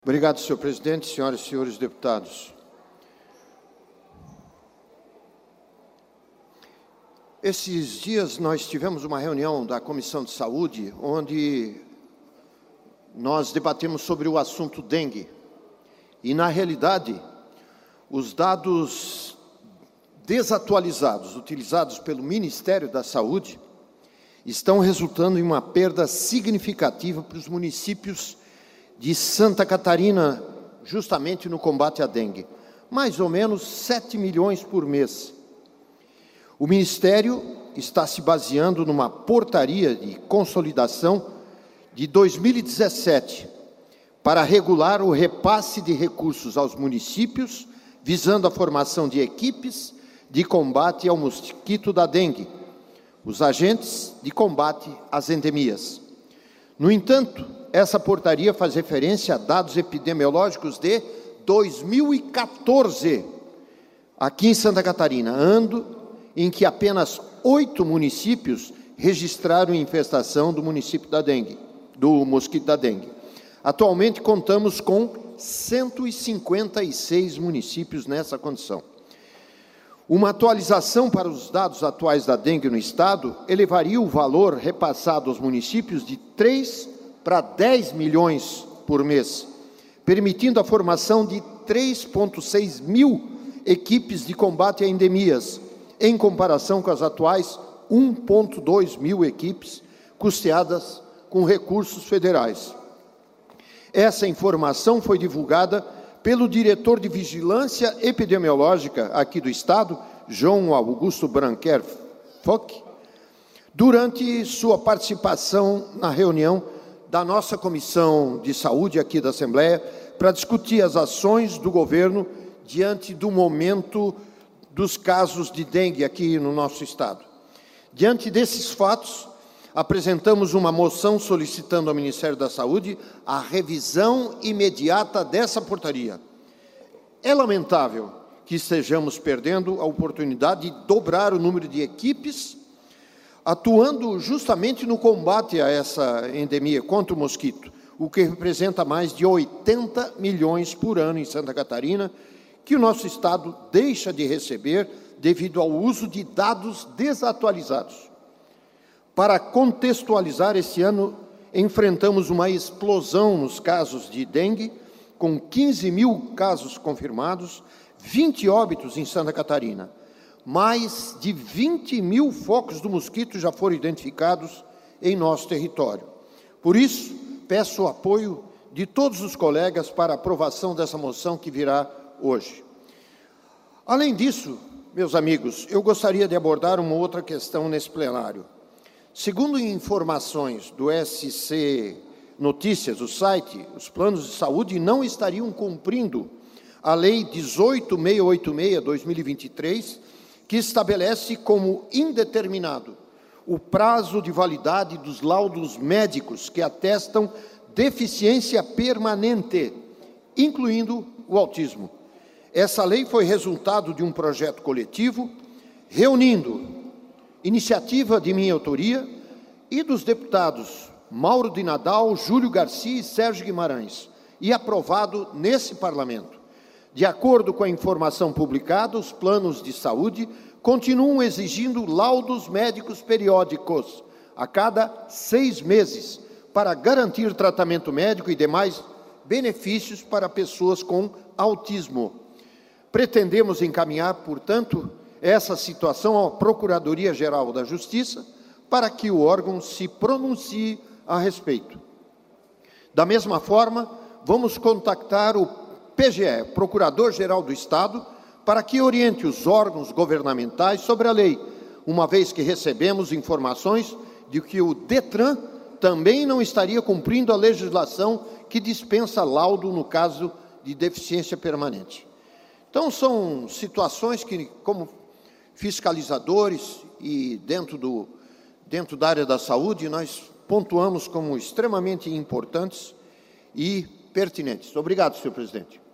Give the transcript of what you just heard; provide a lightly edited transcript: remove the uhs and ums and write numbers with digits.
Obrigado, senhor presidente, senhoras e senhores deputados. Esses dias nós tivemos uma reunião da Comissão de Saúde, onde nós debatemos sobre o assunto dengue. E, na realidade, os dados desatualizados, utilizados pelo Ministério da Saúde, estão resultando em uma perda significativa para os municípios de Santa Catarina, justamente no combate à dengue. Mais ou menos 7 milhões por mês. O Ministério está se baseando numa portaria de consolidação de 2017 para regular o repasse de recursos aos municípios, visando a formação de equipes de combate ao mosquito da dengue, os agentes de combate às endemias. No entanto, essa portaria faz referência a dados epidemiológicos de 2014, aqui em Santa Catarina, ano em que apenas 8 municípios registraram infestação do mosquito da dengue. Atualmente, contamos com 156 municípios nessa condição. Uma atualização para os dados atuais da dengue no Estado elevaria o valor repassado aos municípios de 3 para 10 milhões por mês, permitindo a formação de 3,6 mil equipes de combate a endemias, em comparação com as atuais 1,2 mil equipes custeadas com recursos federais. Essa informação foi divulgada pelo diretor de Vigilância Epidemiológica aqui do Estado, João Augusto Branquer Foch, durante sua participação na reunião da nossa Comissão de Saúde aqui da Assembleia, para discutir as ações do governo diante do momento dos casos de dengue aqui no nosso Estado. Diante desses fatos, apresentamos uma moção solicitando ao Ministério da Saúde a revisão imediata dessa portaria. É lamentável que estejamos perdendo a oportunidade de dobrar o número de equipes atuando justamente no combate a essa endemia contra o mosquito, o que representa mais de 80 milhões por ano em Santa Catarina, que o nosso Estado deixa de receber devido ao uso de dados desatualizados. Para contextualizar, esse ano enfrentamos uma explosão nos casos de dengue, com 15 mil casos confirmados, 20 óbitos em Santa Catarina. Mais de 20 mil focos do mosquito já foram identificados em nosso território. Por isso, peço o apoio de todos os colegas para a aprovação dessa moção que virá hoje. Além disso, meus amigos, eu gostaria de abordar uma outra questão nesse plenário. Segundo informações do SC Notícias, o site, os planos de saúde não estariam cumprindo a Lei 18.686/2023, que estabelece como indeterminado o prazo de validade dos laudos médicos que atestam deficiência permanente, incluindo o autismo. Essa lei foi resultado de um projeto coletivo, reunindo iniciativa de minha autoria e dos deputados Mauro de Nadal, Júlio Garcia e Sérgio Guimarães, e aprovado nesse Parlamento. De acordo com a informação publicada, os planos de saúde continuam exigindo laudos médicos periódicos a cada 6 meses para garantir tratamento médico e demais benefícios para pessoas com autismo. Pretendemos encaminhar, portanto, essa situação à Procuradoria-Geral da Justiça para que o órgão se pronuncie a respeito. Da mesma forma, vamos contactar o PGE, Procurador-Geral do Estado, para que oriente os órgãos governamentais sobre a lei, uma vez que recebemos informações de que o DETRAN também não estaria cumprindo a legislação que dispensa laudo no caso de deficiência permanente. Então, são situações que, como fiscalizadores e dentro da área da saúde, nós pontuamos como extremamente importantes e pertinentes. Obrigado, senhor presidente.